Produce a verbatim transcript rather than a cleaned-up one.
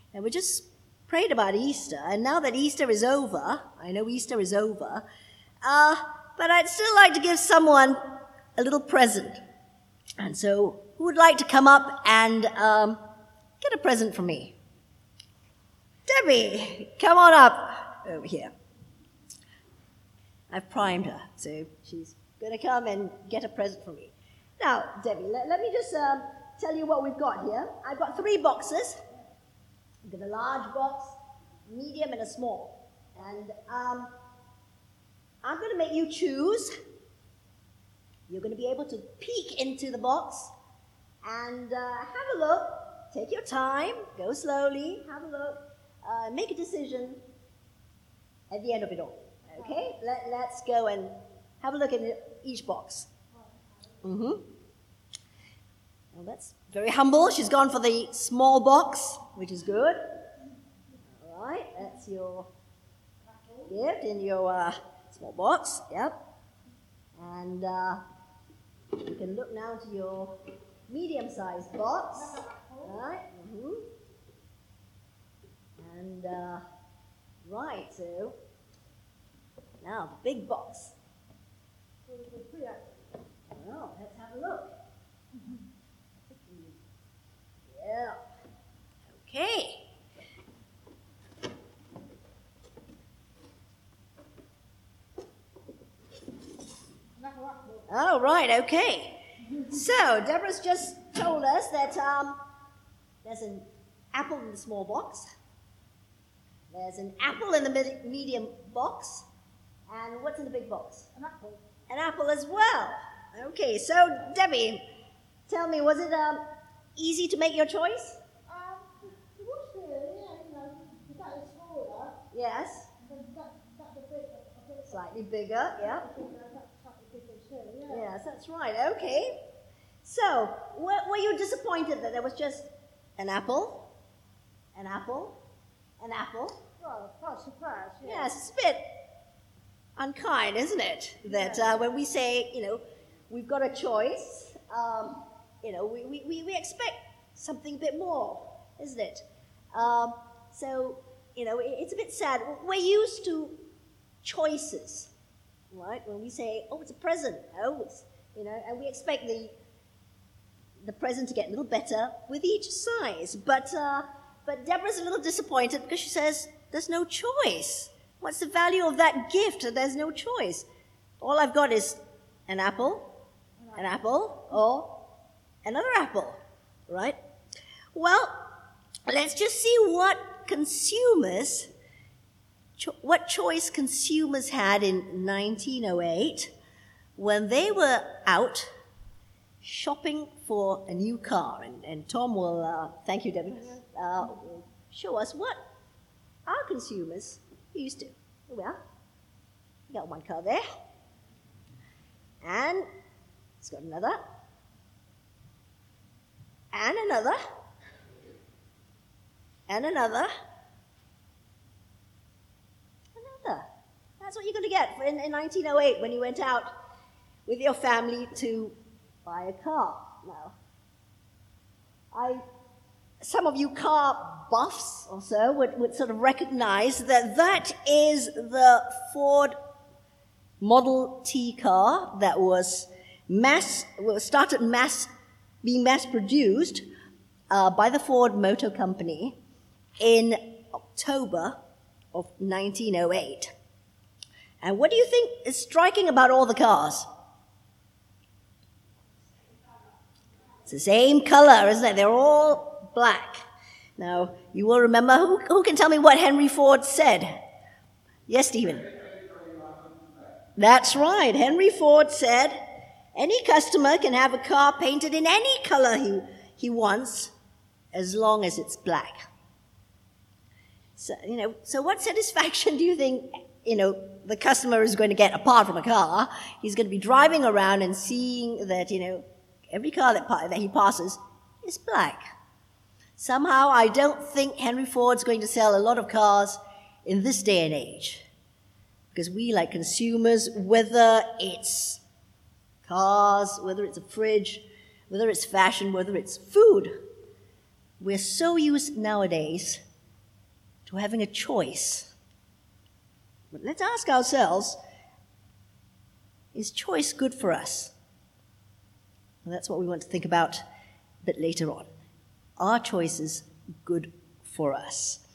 And we just prayed about Easter, and now that Easter is over, I know Easter is over, uh, but I'd still like to give someone a little present. And so, who would like to come up and um, get a present from me? Debbie, come on up over here. I've primed her, so she's going to come and get a present from me. Now, Debbie, let, let me just um, tell you what we've got here. I've got three boxes. I've got a large box, medium, and a small. And um, I'm going to make you choose. You're going to be able to peek into the box and uh, have a look. Take your time. Go slowly. Have a look. Uh, make a decision at the end of it all. Okay? Let, let's go and have a look at each box. Mm-hmm. Well, that's very humble. She's gone for the small box, which is good. All right, that's your gift in your uh, small box. Yep. And uh, you can look now to your medium-sized box. All right. Mm-hmm. And uh, right, so now the big box. Well, let's have a look. Yeah. Okay. All right, okay. So, Deborah's just told us that um, there's an apple in the small box. There's an apple in the mid- medium box. And what's in the big box? An apple. An apple as well. Okay, so Debbie, tell me, was it um, easy to make your choice? Um, it was really, yeah, you know, that is smaller. Yes. And then that, that's a bit, a bit Slightly bigger, yeah. you know, that's slightly bigger too, yeah. Yes, that's right. Okay. So, were, were you disappointed that there was just an apple, an apple, an apple? Well, quite surprised, yeah. Yes, it's a bit unkind, isn't it? That uh, when we say, you know, we've got a choice, um, you know, we, we, we expect something a bit more, isn't it? Um, so, you know, it, it's a bit sad. We're used to choices, right? When we say, oh, it's a present, oh, it's, you know, and we expect the the present to get a little better with each size. But uh, but Deborah's a little disappointed because she says, there's no choice. What's the value of that gift? There's no choice. All I've got is an apple, an apple, or another apple, right? Well, let's just see what consumers, cho- what choice consumers had in nineteen oh eight when they were out shopping for a new car. And, and Tom will, uh, thank you, Debbie, uh, will show us what our consumers used to. Here we are. We got one car there. And it's got another. And another. And another. Another. That's what you're going to get in, in nineteen oh eight when you went out with your family to buy a car. Now, I, some of you car buffs or so would, would sort of recognize that that is the Ford Model T car that was mass, was started mass, being mass produced uh, by the Ford Motor Company in October of nineteen oh eight. And what do you think is striking about all the cars? It's the same color, isn't it? They're all black. Now, you will remember, who, who can tell me what Henry Ford said? Yes, Stephen? That's right. Henry Ford said, any customer can have a car painted in any color he, he wants, as long as it's black. So, you know, so what satisfaction do you think, you know, the customer is going to get apart from a car? He's going to be driving around and seeing that, you know, every car that, that he passes is black. Somehow, I don't think Henry Ford's going to sell a lot of cars in this day and age. Because we, like consumers, whether it's cars, whether it's a fridge, whether it's fashion, whether it's food, we're so used nowadays to having a choice. But let's ask ourselves, is choice good for us? And that's what we want to think about a bit later on. Are choices good for us?